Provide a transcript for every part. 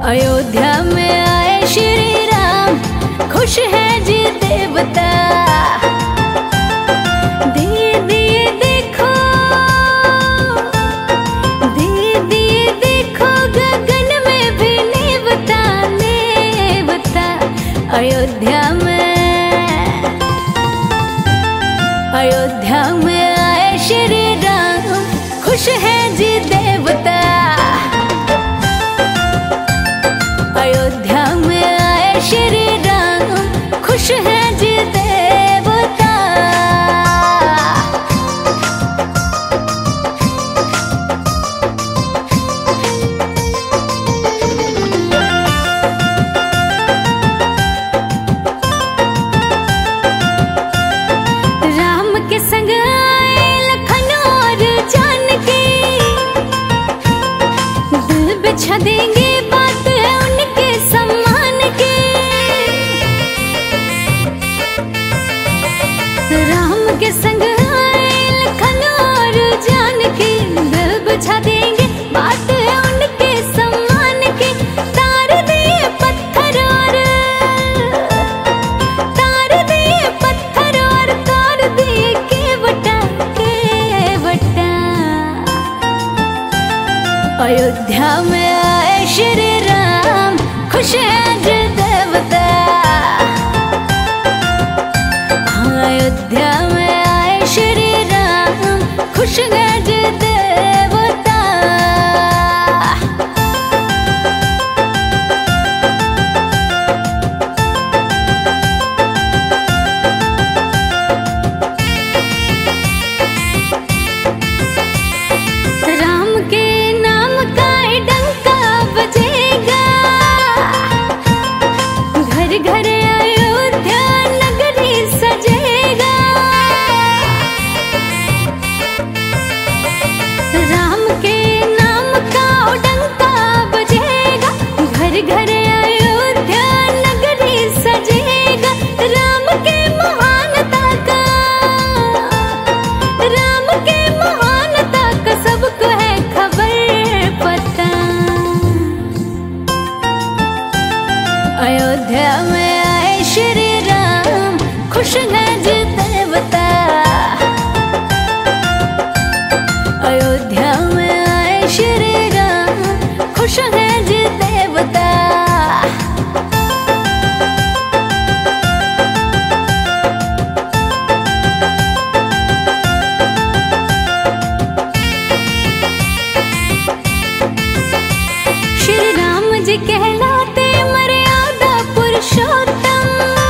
अयोध्या में आए श्री राम, खुश है जी देवता। दीदी देखो, दीदी देखो, गगन में भी नेवता नेवता। अयोध्या में आए श्री राम, खुश है जी देवता। अयोध्या में आए श्री राम, खुश है जी देवता। राम के संग आए लखन और जानकी, दिल बिछा देंगे बात है उनके सम्मान की। राम के संग आए लखन और जानकी, दिल बिछा देंगे बात है उनके सम्मान की। तार दिए पत्थर और तार दिए पत्थर और तार दिए केवटा केवटा। अयोध्या में आए श्री राम, खुश है जी देवता। अयोध्या में आए श्री राम, खुश है जी देवता। राम के नाम का डंका बजेगा, घर घर अयोध्या नगरी सजेगा। राम के नाम का डंका बजेगा, घर घर अयोध्या नगरी सजेगा। राम के महानता का, राम के महानता का सबको है खबर पता। अयोध्या में आए श्री राम, खुश है जी देवता। अयोध्या में आए श्री राम, खुश है जी देवता। श्री राम जी कहलाते मर्यादा पुरुषोत्तम,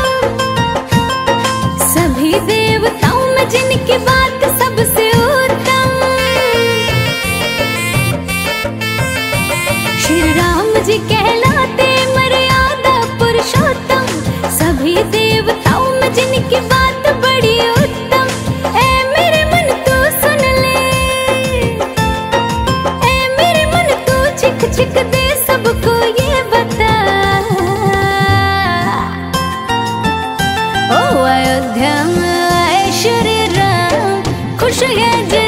सभी देवताओं में जिनकी बात सबसे उत्तम। श्री राम जी कहलाते मर्यादा पुरुषोत्तम, सभी देवताओं में जिनकी बात बड़ी उत्तम। ऐ मेरे मन तू सुन ले, ऐ मेरे मन तू चिक चिक दे सबको ये बता। ओ अयोध्या में आए श्री राम, खुश है जी